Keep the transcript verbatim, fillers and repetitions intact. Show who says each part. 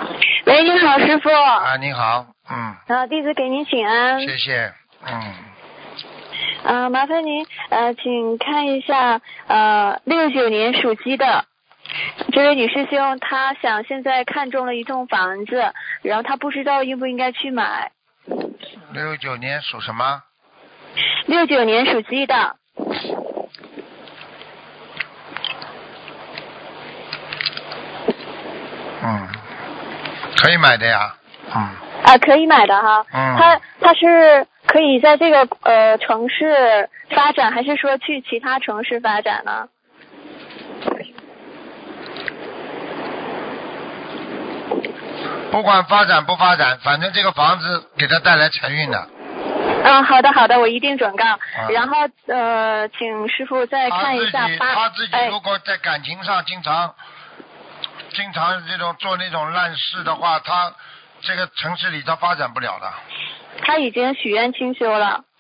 Speaker 1: 喂，你好，师傅。
Speaker 2: 啊，你好，嗯。
Speaker 1: 啊，弟子给您请安。
Speaker 2: 谢谢，嗯。
Speaker 1: 啊，麻烦您呃，请看一下呃，六九年属鸡的这位女师兄，她想现在看中了一栋房子，然后她不知道应不应该去买。
Speaker 2: 六九年属什么？
Speaker 1: 六九年属鸡的。
Speaker 2: 嗯，可以买的呀，嗯。
Speaker 1: 啊，可以买的哈。
Speaker 2: 嗯。
Speaker 1: 它它是可以在这个呃城市发展，还是说去其他城市发展呢？
Speaker 2: 不管发展不发展，反正这个房子给他带来财运的。
Speaker 1: 嗯，好的好的，我一定转告。
Speaker 2: 啊、
Speaker 1: 然后呃，请师傅再看一下八。
Speaker 2: 他自己如果在感情上经常、哎、经常这种做那种烂事的话，他这个城市里他发展不了的。
Speaker 1: 他已经许愿清修了。